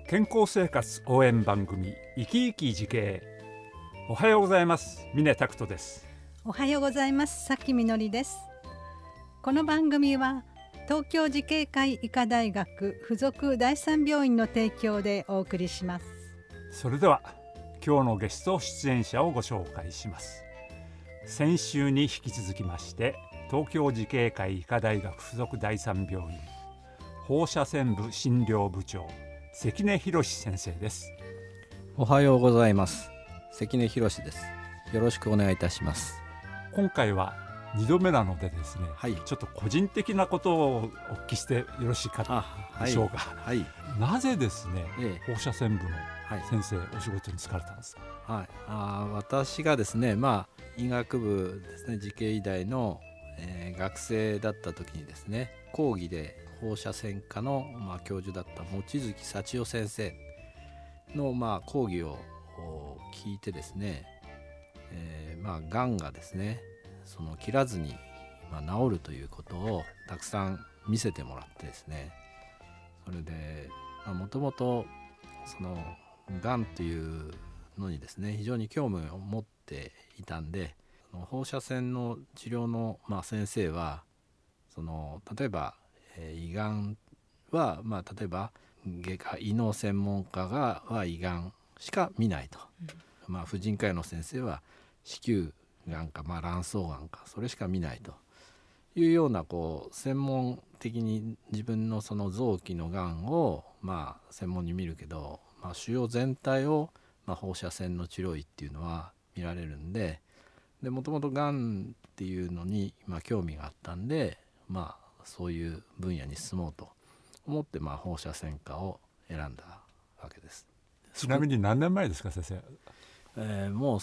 健康生活応援番組生き生き慈恵。おはようございます。峰拓人です。 おはようございます。さきみのりです。この番組は東京慈恵会医科大学附属第三病院の提供でお送りします。 それでは今日のゲスト出演者をご紹介します。先週に引き続きまして東京慈恵会医科大学附属第三病院放射線部診療部長関根博先生です。 おはようございます。関根博です。よろしくお願いいたします。 今回は2度目なのでですね、 はい、 ちょっと個人的なことをお聞きしてよろしいかでしょうか。はい、なぜですね、放射線部の先生、お仕事に就かれたんですか。 私がですね、医学部ですね、慈恵医大の、学生だった時にですね、講義で放射線科の、教授だった望月幸代先生の、講義を聞いてですね、がんがですね切らずに、治るということをたくさん見せてもらってですね、それでもともとそのがんというのにですね非常に興味を持っていたんで、放射線の治療の、先生は例えば胃がんは、例えば外科医の専門家は胃がんしか見ないと、婦人科医の先生は子宮がんか、卵巣がんかそれしか見ないというような専門的に自分のその臓器のがんを専門に見るけど、腫瘍全体を放射線の治療医っていうのは見られるんで、もともとがんっていうのに興味があったんで、そういう分野に進もうと思って放射線科を選んだわけです。 ちなみに何年前ですか、先生。 もう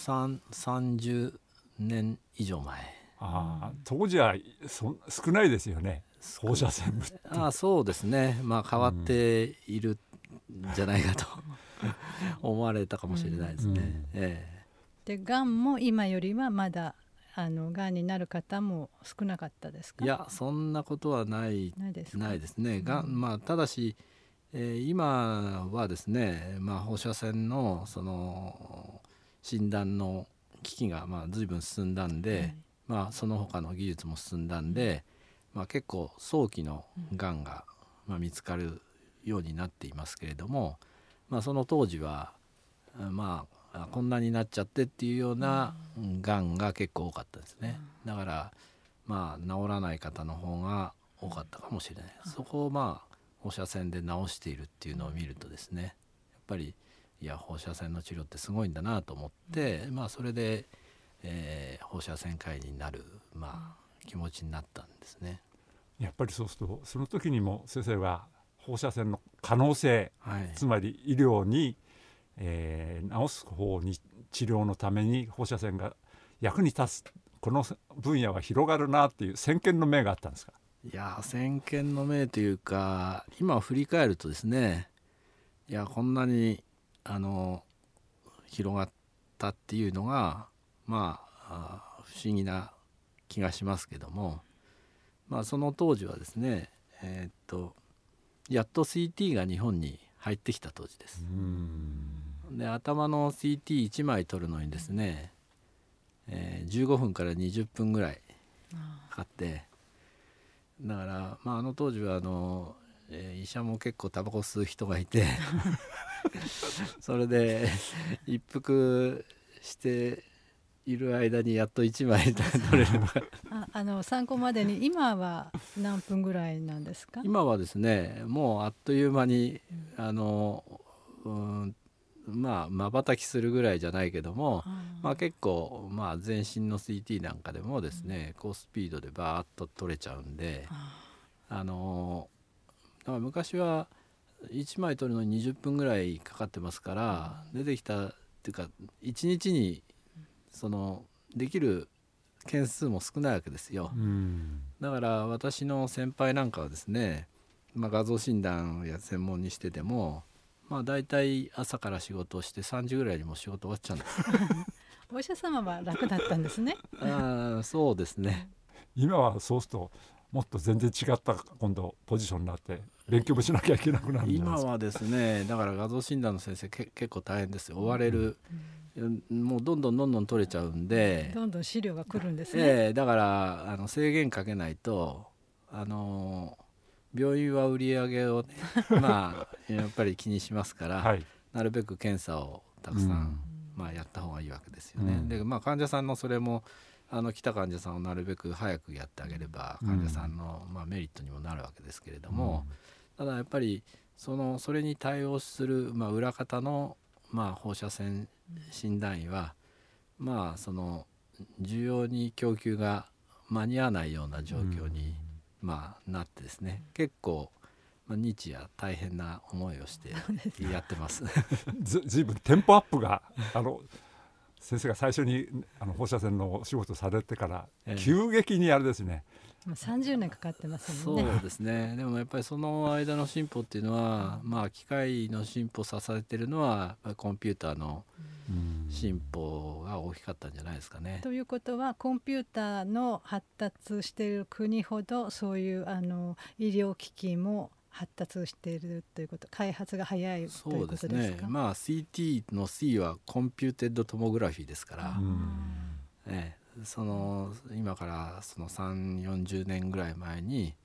30年以上前。 当時は少ないですよね、放射線部って。 そうですね、変わっているんじゃないかと思われたかもしれないですね。 で、がんも今よりはまだがんになる方も少なかったですか。 いや、そんなことはないですね。ただし、今はですね、放射線のその診断の機器が随分進んだんで、その他の技術も進んだんで、結構早期のがんが見つかるようになっていますけれども、その当時はこんなになっちゃってっていうようながんが結構多かったですね。だから治らない方の方が多かったかもしれない。そこを放射線で治しているっていうのを見るとですね、やっぱり放射線の治療ってすごいんだなと思って、それで、放射線科医になる、気持ちになったんですね。 やっぱりそうするとその時にも先生は放射線の可能性、つまり医療に治す方に治療のために放射線が役に立つ、この分野は広がるなっていう先見の明があったんですか。 いや、先見の明というか、今振り返るとですね、こんなに広がったっていうのが不思議な気がしますけども、その当時はですね、やっと CT が日本に入ってきた当時です。で、頭の CT1 枚取るのにですね、15分から20分ぐらいかかって、だからあの当時は医者も結構タバコ吸う人がいてそれで一服している間にやっと1枚取れるのが参考までに今は何分ぐらいなんですか。 今はですね、もうあっという間に瞬きするぐらいじゃないけども、結構全身の CT なんかでもですね、高スピードでバーッと取れちゃうんで、だから昔は1枚取るのに20分ぐらいかかってますから、出てきたっていうか1日にできる件数も少ないわけですよ。だから私の先輩なんかはですね、画像診断や専門にしててもだいたい朝から仕事をして3時ぐらいにも仕事終わっちゃうんですお医者様は楽だったんですね。 そうですね。 今はそうするともっと全然違った今度ポジションになって勉強もしなきゃいけなくなるんじゃないですか。 今はですね、だから画像診断の先生結構大変ですよ。追われる、もうどんどん取れちゃうんで、 どんどん資料が来るんですね。 だから制限かけないと病院は売り上げを、ねまあ、やっぱり気にしますから、 はい、 なるべく検査をたくさん、まあ、やった方がいいわけですよね。で、まあ、患者さんのそれも来た患者さんをなるべく早くやってあげれば患者さんの、まあ、メリットにもなるわけですけれども、ただやっぱりそれに対応する、まあ、裏方の、まあ、放射線診断医は、まあ、需要に供給が間に合わないような状況に、まあ、なってですね、結構、まあ、日夜大変な思いをしてやってますずいぶんテンポアップが先生が最初に放射線のお仕事されてから急激にあれですね、 30年かかってますもんね。 そうですね。でもやっぱりその間の進歩っていうのは、まあ、機械の進歩させてるのはコンピューターの進歩が大きかったんじゃないですかね。 ということはコンピューターの発達している国ほどそういう医療機器も発達しているということ、開発が早いということですか。そうですね。 まあ CT の C はコンピューテッドトモグラフィーですから、今から3、40年ぐらい前に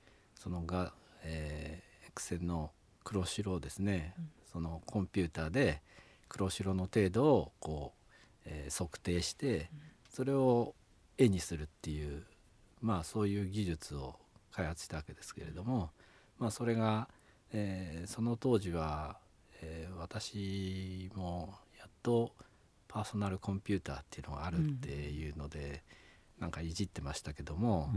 X 線の黒白をですね、コンピューターで黒白の程度を測定してそれを絵にするっていう、まあ、そういう技術を開発したわけですけれども、まあ、それが、その当時は、私もやっとパーソナルコンピューターっていうのがあるっていうので、なんかいじってましたけども、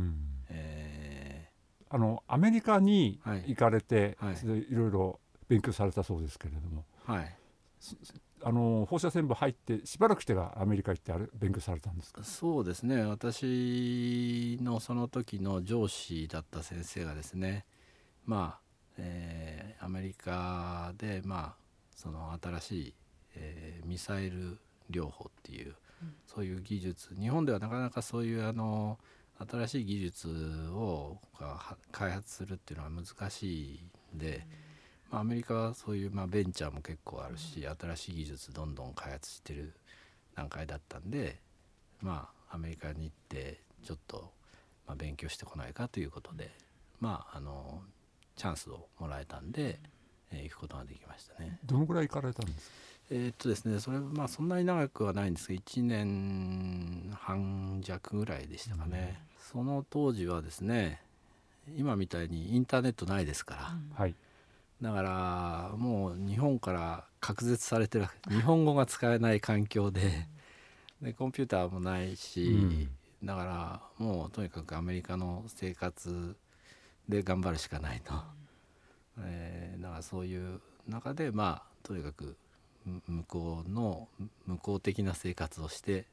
アメリカに行かれて、 はい、 いろいろ勉強されたそうですけれども、 はい、 放射線部入ってしばらくしてからアメリカ行って勉強されたんですか。 そうですね。私のその時の上司だった先生がですね、まあアメリカで、まあ、新しい、ミサイル療法っていう、そういう技術、日本ではなかなかそういう新しい技術を開発するっていうのは難しいんで、アメリカはそういう、ベンチャーも結構あるし、新しい技術どんどん開発してる段階だったんで、アメリカに行ってちょっと、勉強してこないかということで、チャンスをもらえたんで、行くことができましたね。 どのぐらい行かれたんですか。 ですね、それそんなに長くはないんですけど1年半弱ぐらいでしたかね。その当時はですね、今みたいにインターネットないですから、 はい、 だからもう日本から隔絶されてる、日本語が使えない環境で、コンピューターもないし、だからもうとにかくアメリカの生活で頑張るしかないと、だからそういう中でとにかく向こう的な生活をして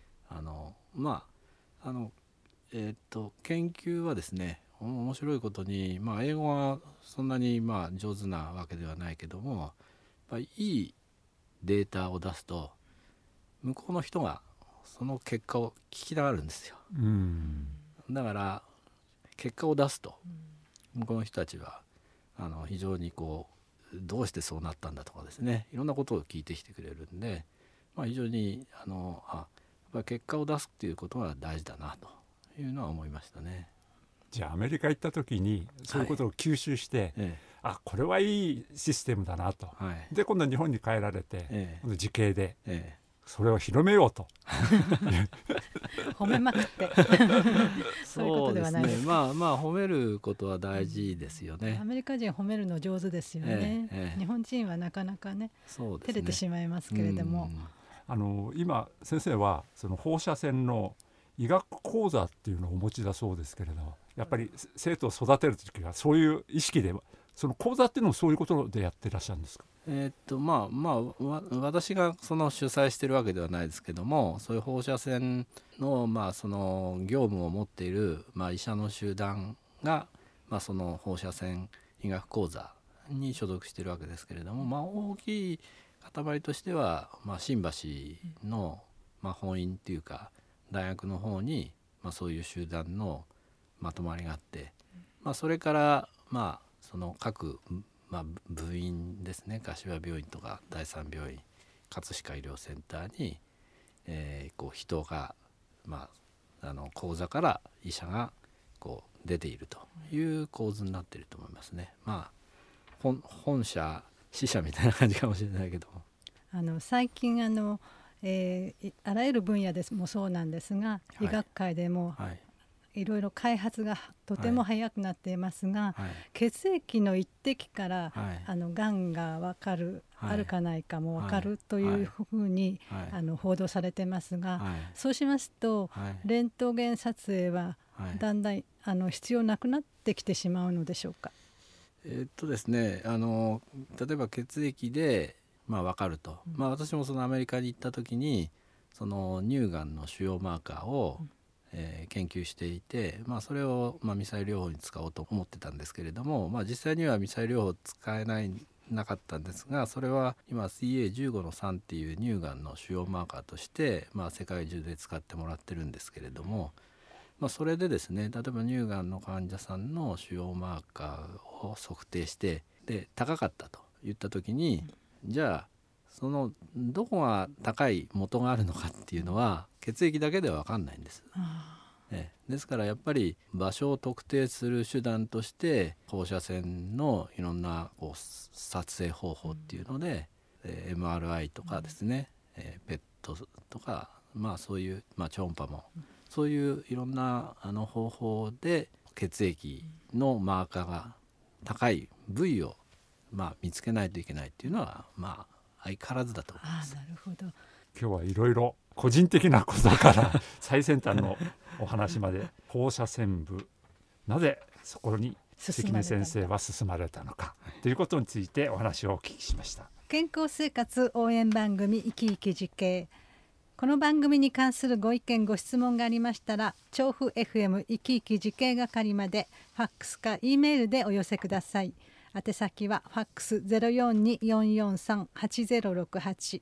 研究はですね、面白いことに、英語はそんなに上手なわけではないけども、やっぱりいいデータを出すと向こうの人がその結果を聞きたがるんですよ。だから結果を出すと向こうの人たちは非常にどうしてそうなったんだとかですね、いろんなことを聞いてきてくれるんで、非常にやっぱり結果を出すっていうことが大事だなというのは思いましたね。 じゃあアメリカ行った時にそういうことを吸収して、これはいいシステムだなと、で今度は日本に帰られて、今度自警で、それを広めようと褒めまくってそういうことではないですか。 褒めることは大事ですよね。 アメリカ人褒めるの上手ですよね、日本人はなかなかね、照れてしまいますけれども、 今先生はその放射線の医学講座っていうのをお持ちだそうですけれど、やっぱり生徒を育てる時はそういう意識で、その講座っていうのもそういうことでやってらっしゃるんですか。 私がその主催してるわけではないですけども、そういう放射線の、その業務を持っている、医者の集団が、その放射線医学講座に所属しているわけですけれども、大きい塊としては、新橋の、本院っていうか大学の方に、そういう集団のまとまりがあって、 それからその各、部員ですね、柏病院とか第三病院、葛飾医療センターに、人が、講座から医者が出ているという構図になっていると思いますね。本社支社みたいな感じかもしれないけども、 最近あらゆる分野でもそうなんですが、医学界でも、いろいろ開発がとても早くなっていますが、血液の一滴から、がんが分かる、あるかないかも分かるというふうに、報道されてますが、そうしますと、レントゲン撮影はだんだん必要なくなってきてしまうのでしょうか。 ですね、例えば血液で、分かると、私もそのアメリカに行った時にその乳がんの主要マーカーを、研究していて、それを、ミサイル療法に使おうと思ってたんですけれども、実際にはミサイル療法使えなかったんですが、それは今 CA15-3 っていう乳がんの主要マーカーとして、世界中で使ってもらってるんですけれども、それでですね、例えば乳がんの患者さんの主要マーカーを測定してで高かったといった時に、じゃあそのどこが高い元があるのかっていうのは血液だけでは分かんないんです。ですからやっぱり場所を特定する手段として放射線のいろんな撮影方法っていうので、MRI とかですね、ペットとか、そういう、超音波もそういういろんな方法で血液のマーカーが高い部位を見つけないといけないっていうのは相変わらずだと思います。 なるほど。 今日はいろいろ個人的なことから最先端のお話まで放射線部、なぜそこに関根先生は進まれたのかということについてお話をお聞きしました。 健康生活応援番組生き生き慈恵、この番組に関するご意見ご質問がありましたら、調布 FM 生き生き慈恵係までファックスか E メールでお寄せください。宛先はファックス 042-443-8068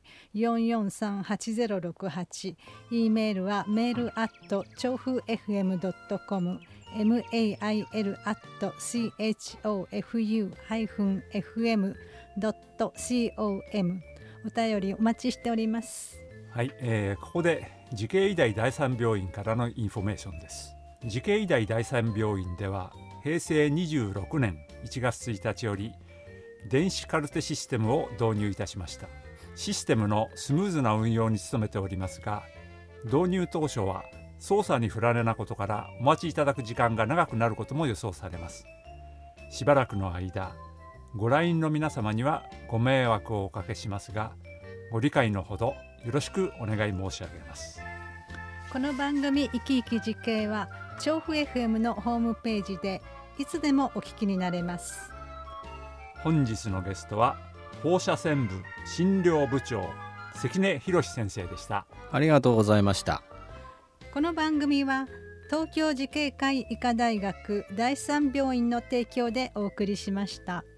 443-8068、 E メールはメール調布 FM.com mail@chofu-fm.com、 お便りお待ちしております。 はい、ここで慈恵医大第三病院からのインフォメーションです。慈恵医大第三病院では平成26年1月1日より電子カルテシステムを導入いたしました。システムのスムーズな運用に努めておりますが、導入当初は操作に不慣れなことからお待ちいただく時間が長くなることも予想されます。しばらくの間ご来院の皆様にはご迷惑をおかけしますが、ご理解のほどよろしくお願い申し上げます。 この番組生き生き慈恵は調布 FM のホームページでいつでもお聞きになれます。 本日のゲストは放射線部診療部長関根博先生でした。 ありがとうございました。 この番組は東京慈恵会医科大学第三病院の提供でお送りしました。